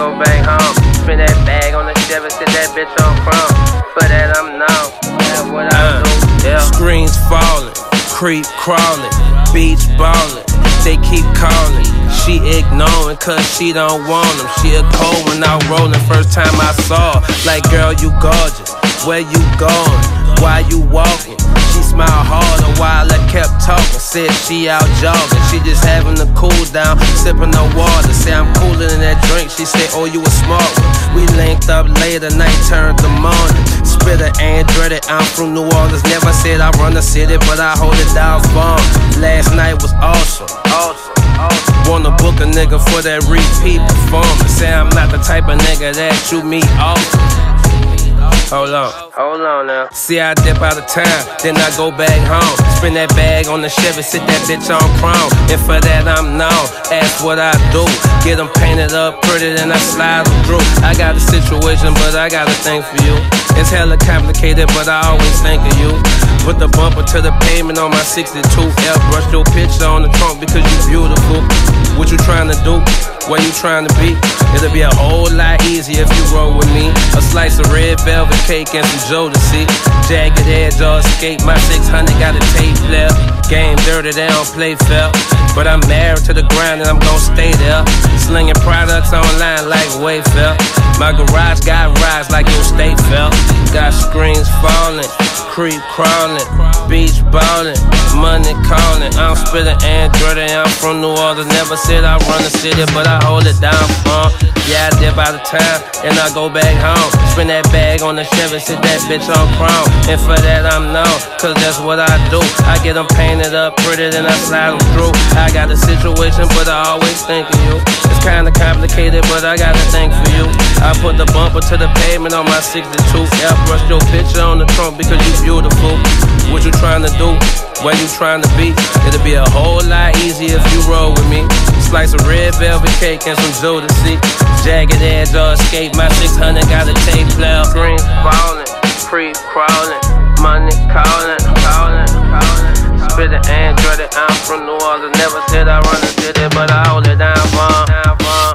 go back home. Spin that bag on the Chevy, sit that bitch on chrome. For that I'm known, that's what I do, yeah. Screens falling, creep crawling, beach ballin'. They keep calling, she ignoring cause she don't want them. She a cold when out rolling, first time I saw her. Like, girl, you gorgeous, where you going? Why you walking? She smiled harder while I kept talking. Said she out jogging, she just having a cool down, sipping no water. Say I'm cooler than that drink, she said, oh, you a smart one. We linked up later, night turned to morning. Spit a Andretti, I'm from New Orleans. Never said I run the city, but I hold it down for 'em. Last night was awesome. Wanna book a nigga for that repeat performance. Say I'm not the type of nigga that you meet often. Hold on now. See, I dip out of town, then I go back home. Spin that bag on the Chevy, sit that bitch on chrome. And for that I'm known, ask what I do. Get them painted up pretty, then I slide them through. I got a situation, but I got a thing for you. It's hella complicated, but I always think of you. Put the bumper to the pavement on my 62 F. Brush your picture on the trunk because you beautiful. What you trying to do? Where you trying to be? It'll be a whole lot easier if you roll with me. A slice of red velvet cake and some Jodeci. Jagged edge or escape. My 600 got a tape left. Game dirty, they don't play fair. But I'm married to the grind and I'm gon' stay there. Slinging products online like Wayfair. My garage got rides like your state fell. Got screens falling, creep crawling, beach ballin', money calling. I'm spittin' Andretti, I'm from New Orleans. Never said I run the city, but I hold it down for 'em. Yeah, I dip out of town and I go back home. Spin that bag on the Chevy, sit that bitch on chrome. And for that I'm known, cause that's what I do. I get them painted up pretty, then I slide them through. I got a situation, but I always think of you. It's kinda complicated, but I got a thing for you. I put the bumper to the pavement on my 62 F. Brush your picture on the trunk because you beautiful. What you trying to do? Where you trying to be? It'll be a whole lot easier if you roll with me. Slice of red velvet cake and some Jodeci. Jagged edge or escape. My 600 got a tape player. Screens falling, creep crawling, money calling. Spit an Andretti, I'm from New Orleans. Never said I run the city, but I hold it down for 'em.